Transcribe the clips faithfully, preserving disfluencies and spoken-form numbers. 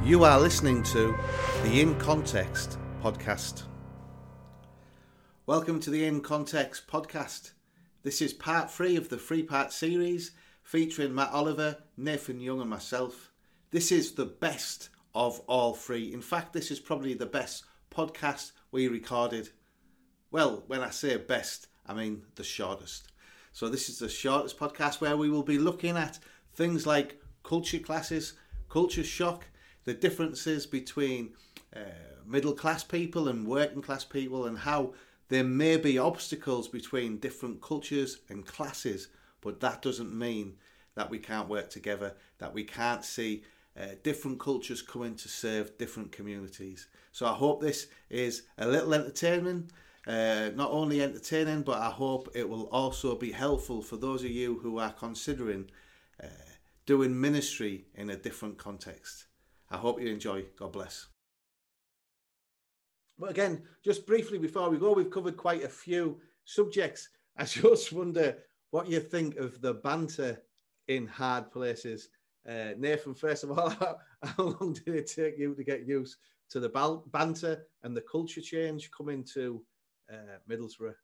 You are listening to the In Context podcast. Welcome to the In Context podcast. This is part three of the three-part series featuring Matt Oliver, Nathan Young and myself. This is the best of all three. In fact, this is probably the best podcast we recorded. Well, when I say best, I mean the shortest. So this is the shortest podcast where we will be looking at things like culture classes, culture shock, the differences between uh, middle class people and working class people, and how there may be obstacles between different cultures and classes, but that doesn't mean that we can't work together, that we can't see uh, different cultures coming to serve different communities. So I hope this is a little entertainment, uh, not only entertaining, but I hope it will also be helpful for those of you who are considering uh, doing ministry in a different context. I hope you enjoy. God bless. But again, just briefly before we go, we've covered quite a few subjects. I just wonder what you think of the banter in hard places. Uh, Nathan, first of all, how, how long did it take you to get used to the bal- banter and the culture change coming to uh, Middlesbrough?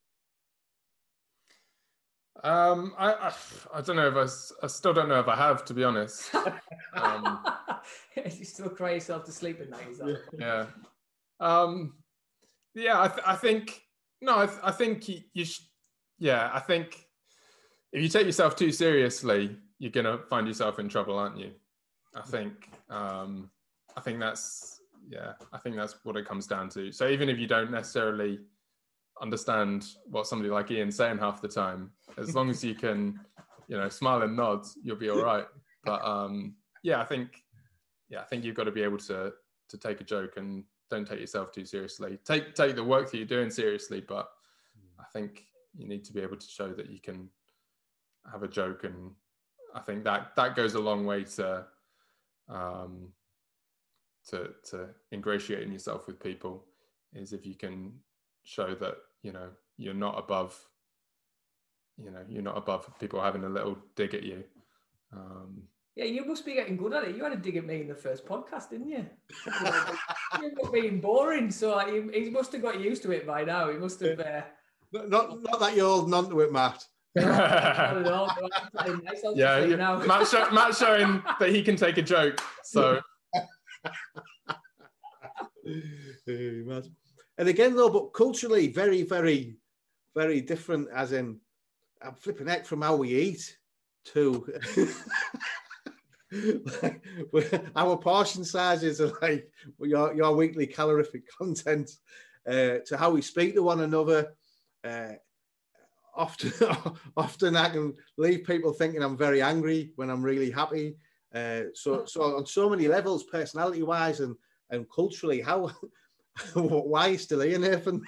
Um, I, I I don't know if I, s- I still don't know if I have, to be honest. Um, You still cry yourself to sleep at night, is that? yeah. Um, yeah, I, th- I think, no, I, th- I think you, you sh- yeah, I think if you take yourself too seriously, you're going to find yourself in trouble, aren't you? I think, um, I think that's, yeah, I think that's what it comes down to. So even if you don't necessarily understand what somebody like Ian's saying half the time, as long as you can, you know, smile and nod, you'll be all right. But um, yeah, I think, yeah, I think you've got to be able to to take a joke and don't take yourself too seriously. Take take the work that you're doing seriously, but I think you need to be able to show that you can have a joke, and I think that that goes a long way to um, to to ingratiating yourself with people. Is if you can show that, you know, you're not above, you know, you're not above people having a little dig at you. Um, Yeah, you must be getting good at it. You had a dig at me in the first podcast, didn't you? You were being boring, so like, he, he must have got used to it by now. He must have. Uh... Not, not that you're holding on to it, Matt. Not at all. Nice yeah, yeah. Now. Matt, show, Matt showing that he can take a joke. So. And again, though, but culturally, very, very, very different. As in, I'm flipping heck from how we eat to like, our portion sizes are like your your weekly calorific content, uh, to how we speak to one another. Uh, often, often I can leave people thinking I'm very angry when I'm really happy. Uh, so, so on so many levels, personality-wise and and culturally, how. Why are you still here, Nathan?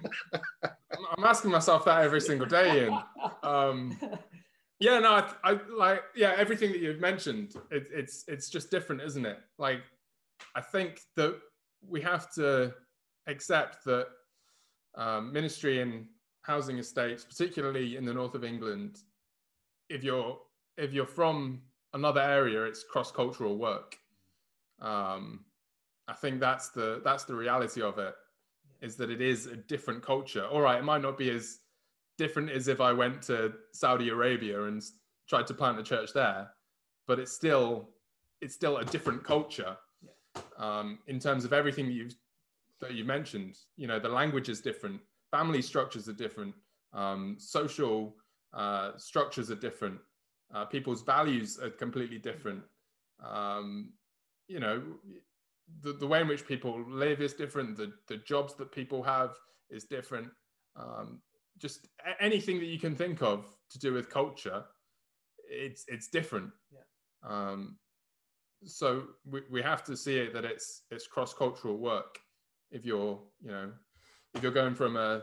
I'm asking myself that every single day, Ian. Um, yeah, no, I, I like, yeah, everything that you've mentioned, it, it's it's just different, isn't it? Like, I think that we have to accept that um, ministry in housing estates, particularly in the north of England, if you're if you're from another area, it's cross-cultural work. Um, I think that's the that's the reality of it, is that it is a different culture. All right, it might not be as different as if I went to Saudi Arabia and tried to plant a church there, but it's still it's still a different culture. Yeah. Um, in terms of everything that you've that you mentioned. You know, the language is different, family structures are different, um, social uh, structures are different, uh, people's values are completely different. Um, you know. The, the way in which people live is different. The, the jobs that people have is different. Um, just a- anything that you can think of to do with culture, it's it's different. Yeah. Um, so we, we have to see it that it's it's cross-cultural work. If you're you know if you're going from a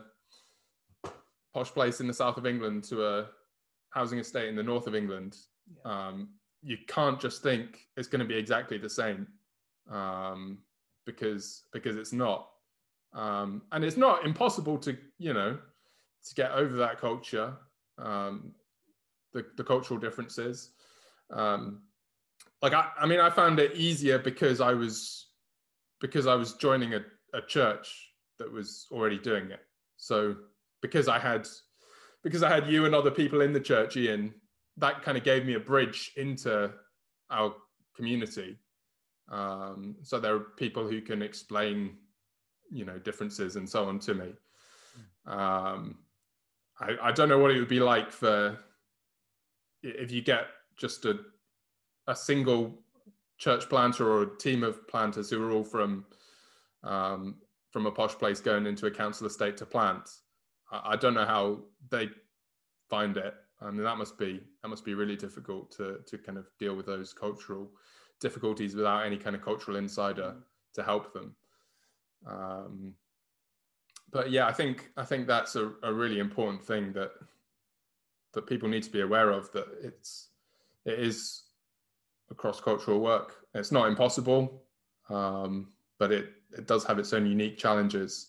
posh place in the south of England to a housing estate in the north of England, yeah. um, you can't just think it's going to be exactly the same. Um, because because it's not, um, and it's not impossible to you know to get over that culture, um, the the cultural differences. Um, like I, I mean, I found it easier because I was because I was joining a, a church that was already doing it. So because I had because I had you and other people in the church, Ian, that kind of gave me a bridge into our community. Um, so there are people who can explain, you know, differences and so on to me. Um, I, I don't know what it would be like for if you get just a a single church planter or a team of planters who are all from um, from a posh place going into a council estate to plant. I, I don't know how they find it. I mean, that must be that must be really difficult to to kind of deal with those cultural difficulties without any kind of cultural insider to help them. Um, but yeah, I think I think that's a, a really important thing that that people need to be aware of, that it's it is a cross-cultural work. It's not impossible, um, but it it does have its own unique challenges.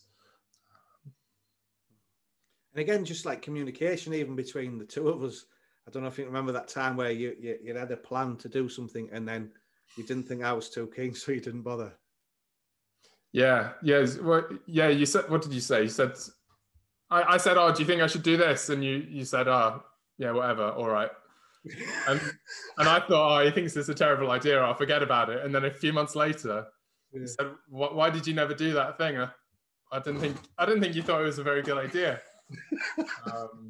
And again, just like communication, even between the two of us. I don't know if you remember that time where you you, you had a plan to do something and then you didn't think I was too keen, so you didn't bother. Yeah, yeah, well, yeah. You said, what did you say? You said, I, I said, oh, do you think I should do this? And you you said, oh, yeah, whatever, all right. And and I thought, oh, he thinks this is a terrible idea. I'll forget about it. And then a few months later, yeah. He said, why did you never do that thing? I, I didn't think I didn't think you thought it was a very good idea. um,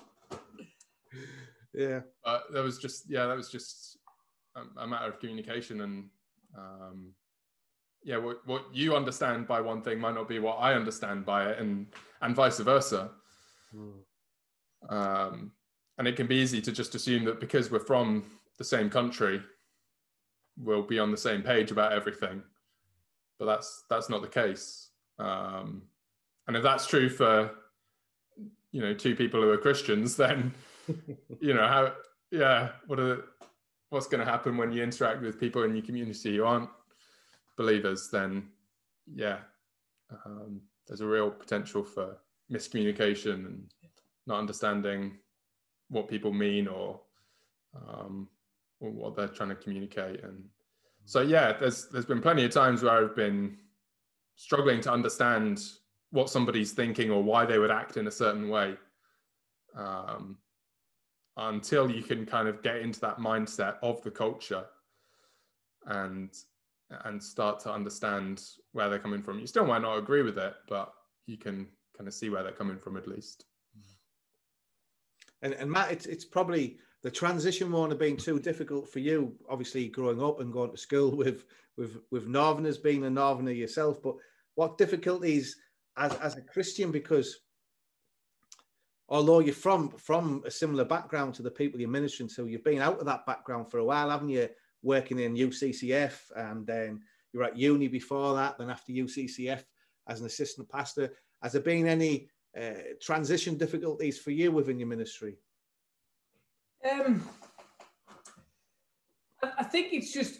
yeah, but that was just yeah, that was just a, a matter of communication, and um, yeah, what what you understand by one thing might not be what I understand by it, and and vice versa. Mm. Um, and it can be easy to just assume that because we're from the same country, we'll be on the same page about everything. But that's that's not the case. Um, and if that's true for, you know, two people who are Christians, then, you know, how, yeah, what are the, what's going to happen when you interact with people in your community who aren't believers? Then, yeah, um, there's a real potential for miscommunication and not understanding what people mean or, um, or what they're trying to communicate. And so, yeah, there's there's been plenty of times where I've been struggling to understand what somebody's thinking or why they would act in a certain way, um, until you can kind of get into that mindset of the culture and and start to understand where they're coming from. You still might not agree with it, but you can kind of see where they're coming from at least. And, and Matt, it's it's probably the transition won't have been too difficult for you, obviously growing up and going to school with with with Northerners, being a Northerner yourself. But what difficulties as as a Christian, because although you're from from a similar background to the people you're ministering to, you've been out of that background for a while, haven't you? Working in U C C F, and then you were at uni before that. Then after U C C F as an assistant pastor, has there been any Uh, transition difficulties for you within your ministry? Um, I think it's just,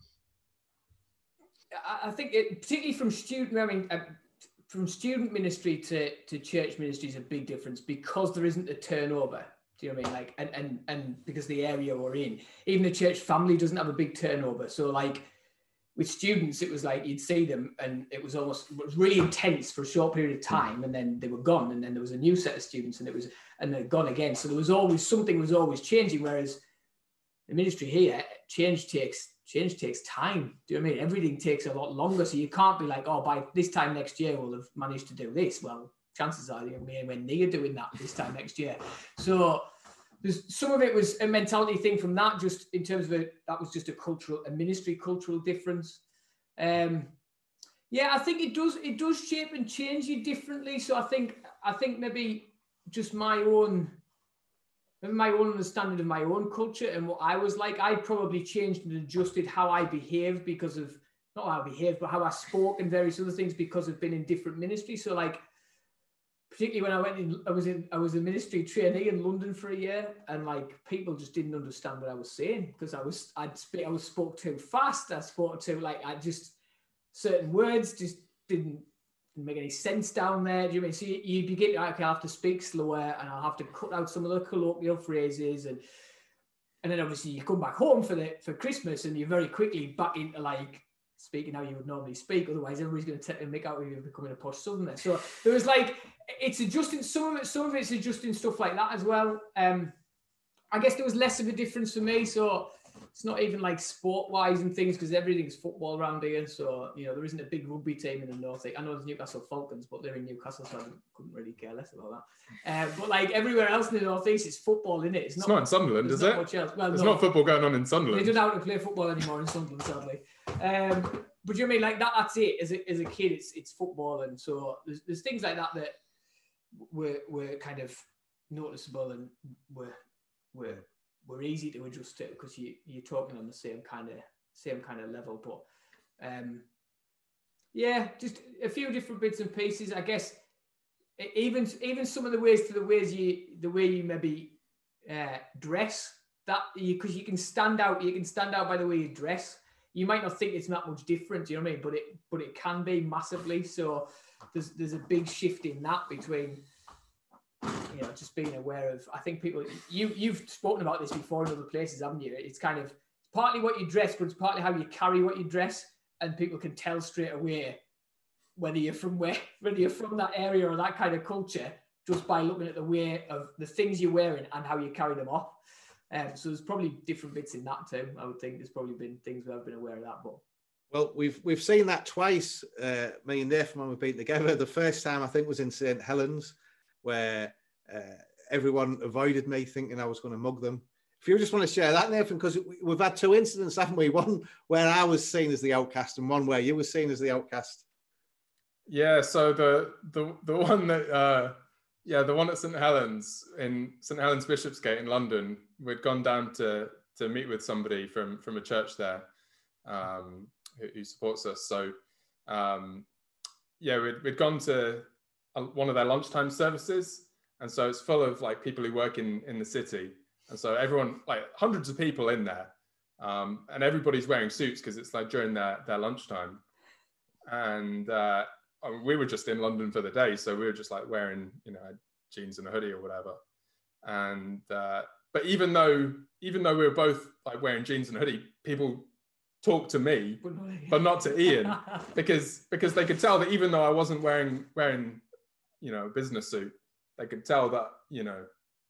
I think it, particularly from student, I mean, uh, from student ministry to, to church ministry is a big difference because there isn't a turnover. Do you know what I mean? Like, and, and, and because the area we're in, even the church family doesn't have a big turnover. So like, with students, it was like you'd see them and it was almost it was really intense for a short period of time, and then they were gone, and then there was a new set of students, and it was and they're gone again. So there was always something was always changing. Whereas the ministry here, change takes change takes time. Do you know what I mean? Everything takes a lot longer. So you can't be like, oh, by this time next year we'll have managed to do this. Well, chances are you're anywhere near doing that this time next year. So there's some of it was a mentality thing from that, just in terms of it, that was just a cultural, a ministry cultural difference. Um, yeah, I think it does, it does shape and change you differently. So I think, I think maybe just my own, maybe my own understanding of my own culture and what I was like, I probably changed and adjusted how I behaved because of, not how I behaved, but how I spoke and various other things because I've been in different ministries. So like, particularly when I went in, I was in, I was a ministry trainee in London for a year, and like people just didn't understand what I was saying because I was, I'd speak, I was spoke too fast. I spoke too like I just certain words just didn't, didn't make any sense down there. Do you know what I mean? So you, you begin, okay, I have to speak slower, and I'll have to cut out some of the colloquial phrases, and and then obviously you come back home for the for Christmas, and you're very quickly back into like speaking how you would normally speak. Otherwise, everybody's going to take and make out you're becoming a posh southerner. So there was like it's adjusting some of it. Some of it's adjusting stuff like that as well. Um, I guess there was less of a difference for me. So it's not even like sport-wise and things because everything's football around here. So, you know, there isn't a big rugby team in the North. I know there's Newcastle Falcons, but they're in Newcastle, so I couldn't really care less about that. Uh, but like everywhere else in the North East, it's football, isn't it? It's not, it's not in Sunderland, is it? Much else. Well, there's no, not football going on in Sunderland. They don't know how to play football anymore in Sunderland, sadly. Um, but you know what I mean? Like that, that's it. As a, as a kid, it's it's football. And so there's, there's things like that that were, were kind of noticeable and were, were, were easy to adjust to because you you're talking on the same kind of same kind of level. But um, yeah, just a few different bits and pieces. I guess even even some of the ways to the ways you the way you maybe uh, dress that you because you can stand out. You can stand out by the way you dress. You might not think it's that much different, you know what I mean? But it but it can be massively. So there's there's a big shift in that between. You know, just being aware of, I think people, you, you've spoken about this before in other places, haven't you? It's kind of, it's partly what you dress, but it's partly how you carry what you dress. And people can tell straight away whether you're from where, whether you're from that area or that kind of culture, just by looking at the way of the things you're wearing and how you carry them off. Um, so there's probably different bits in that too. I would think there's probably been things where I've been aware of that, but. Well, we've we've seen that twice, uh, me and Nathan, when we've been together. The first time I think was in Saint Helens, where uh, everyone avoided me thinking I was going to mug them. If you just want to share that, Nathan, because we've had two incidents, haven't we? One where I was seen as the outcast and one where you were seen as the outcast. Yeah, so the the the one that uh yeah, the one at Saint Helens in Saint Helens Bishopsgate in London, we'd gone down to to meet with somebody from from a church there um who, who supports us. So um yeah, we'd, we'd gone to one of their lunchtime services, and so it's full of like people who work in in the city, and so everyone, like hundreds of people in there, um and everybody's wearing suits because it's like during their their lunchtime. And uh I mean, we were just in London for the day, so we were just like wearing, you know, jeans and a hoodie or whatever. And uh but even though even though we were both like wearing jeans and a hoodie, people talked to me but not to Ian, because because they could tell that even though I wasn't wearing wearing you know, a business suit, they could tell that, you know,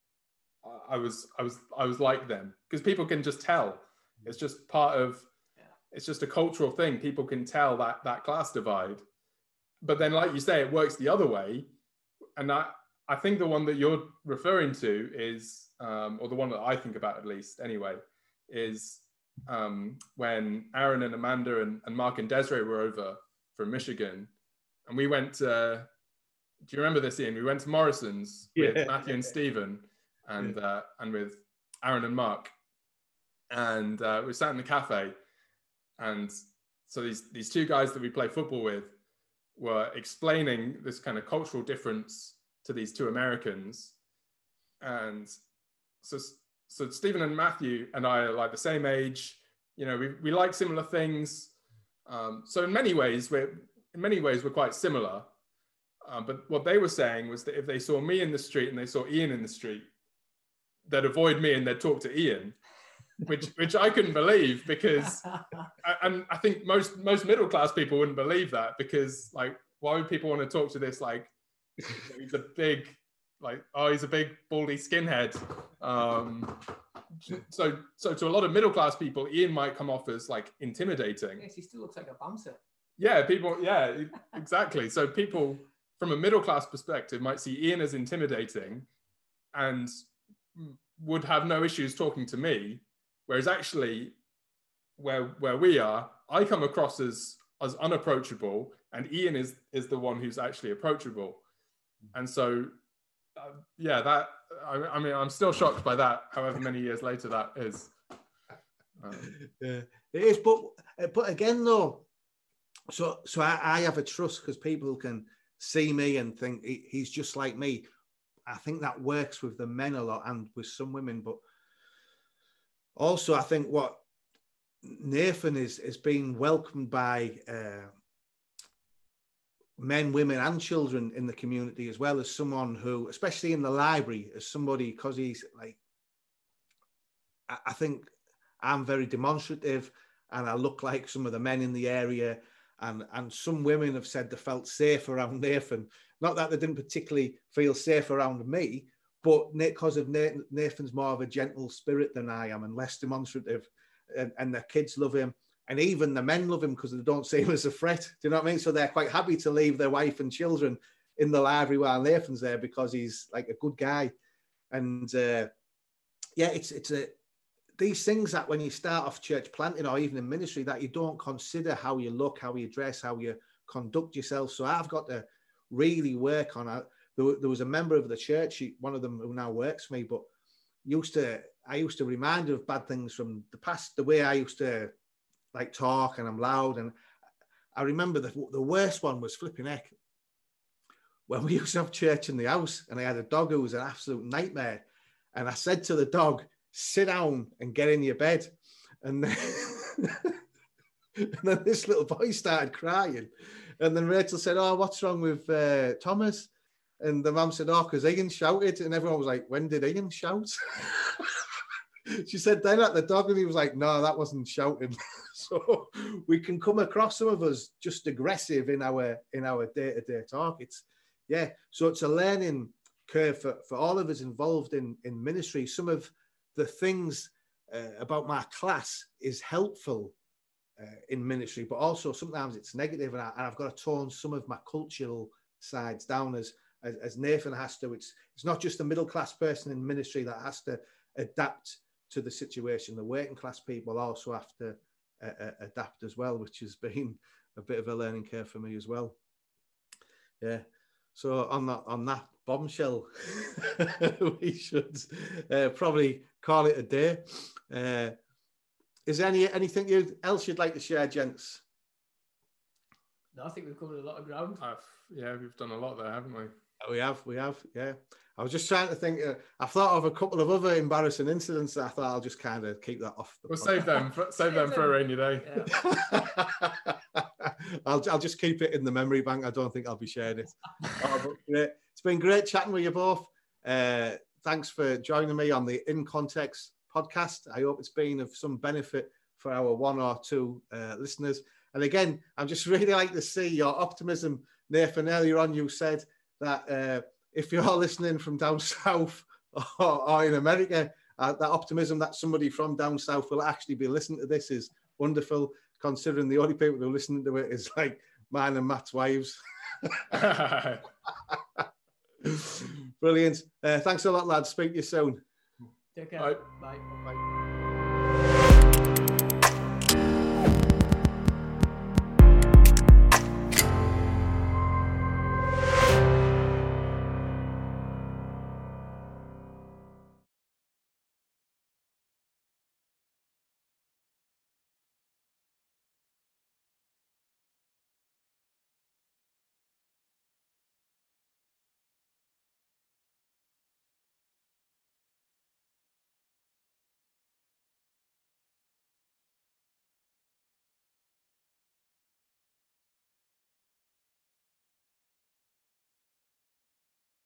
I was, I was, I was like them, because people can just tell. It's just part of, yeah. It's just a cultural thing. People can tell that, that class divide, but then like you say, it works the other way. And I, I think the one that you're referring to is, um, or the one that I think about at least anyway, is um, when Aaron and Amanda and, and Mark and Desiree were over from Michigan, and we went to, do you remember this, Ian? We went to Morrison's with yeah. Matthew and Stephen, and yeah. uh, and with Aaron and Mark, and uh, we sat in the cafe, and so these these two guys that we play football with were explaining this kind of cultural difference to these two Americans, and so so Stephen and Matthew and I are like the same age, you know, we we like similar things, um, so in many ways we're in many ways we're quite similar. Um, but what they were saying was that if they saw me in the street and they saw Ian in the street, they'd avoid me and they'd talk to Ian, which which I couldn't believe, because, and I think most most middle class people wouldn't believe that, because like, why would people want to talk to this, like, he's a big, like, oh, he's a big baldy skinhead. Um, so so to a lot of middle class people, Ian might come off as like intimidating. Yes, he still looks like a bouncer. Yeah, people, yeah, exactly. So people from a middle class perspective might see Ian as intimidating and would have no issues talking to me, whereas actually where where we are, I come across as as unapproachable, and Ian is is the one who's actually approachable. And so uh, yeah, that I, I mean I'm still shocked by that, however many years later that is. Um, yeah, it is, but but again though, so so I, I have a trust, because people can see me and think he, he's just like me. I think that works with the men a lot and with some women, but also I think what Nathan is is being welcomed by uh, men, women and children in the community, as well as someone who, especially in the library, as somebody, because he's like, I, I think I'm very demonstrative, and I look like some of the men in the area. And, and some women have said they felt safe around Nathan. Not that they didn't particularly feel safe around me, but because of Nathan, Nathan's more of a gentle spirit than I am and less demonstrative. And, and their kids love him. And even the men love him because they don't see him as a threat. Do you know what I mean? So they're quite happy to leave their wife and children in the library while Nathan's there because he's like a good guy. And uh, yeah, it's it's a these things that when you start off church planting or even in ministry that you don't consider how you look, how you dress, how you conduct yourself. So I've got to really work on it. There, there was a member of the church, one of them who now works for me, but used to I used to remind her of bad things from the past, the way I used to like talk and I'm loud. And I remember the, the worst one was flipping heck. When we used to have church in the house and I had a dog who was an absolute nightmare. And I said to the dog, sit down and get in your bed. And then, and then this little boy started crying. And then Rachel said, oh, what's wrong with uh, Thomas? And the mum said, oh, because Ian shouted. And everyone was like, when did Ian shout? She said, then at the dog, and he was like, no, that wasn't shouting. So we can come across, some of us, just aggressive in our in our day-to-day talk. It's, yeah, so it's a learning curve for, for all of us involved in, in ministry. Some of the things uh, about my class is helpful uh, in ministry, but also sometimes it's negative, and, I, and I've got to tone some of my cultural sides down as, as as Nathan has to. It's it's not just the middle class person in ministry that has to adapt to the situation. The working class people also have to uh, uh, adapt as well, which has been a bit of a learning curve for me as well. Yeah. So on that on that bombshell, we should uh, probably call it a day. Uh, is there any anything you, else you'd like to share, gents? No, I think we've covered a lot of ground. I've, yeah, we've done a lot there, haven't we? We have, we have, yeah. I was just trying to think. Uh, I thought of a couple of other embarrassing incidents that I thought I'll just kind of keep that off. The we'll podcast. save them, for, save them for a rainy day. Yeah. I'll I'll just keep it in the memory bank. I don't think I'll be sharing it. Oh, but great. It's been great chatting with you both. Uh, thanks for joining me on the In Context podcast. I hope it's been of some benefit for our one or two uh, listeners. And again, I'm just really like to see your optimism. Nathan, earlier on you said that uh, if you're listening from down south or, or in America, uh, that optimism that somebody from down south will actually be listening to this is wonderful, considering the only people who are listening to it is like mine and Matt's wives. Brilliant. Uh, thanks a lot, lads. Speak to you soon. Take care. Bye. Bye. Bye.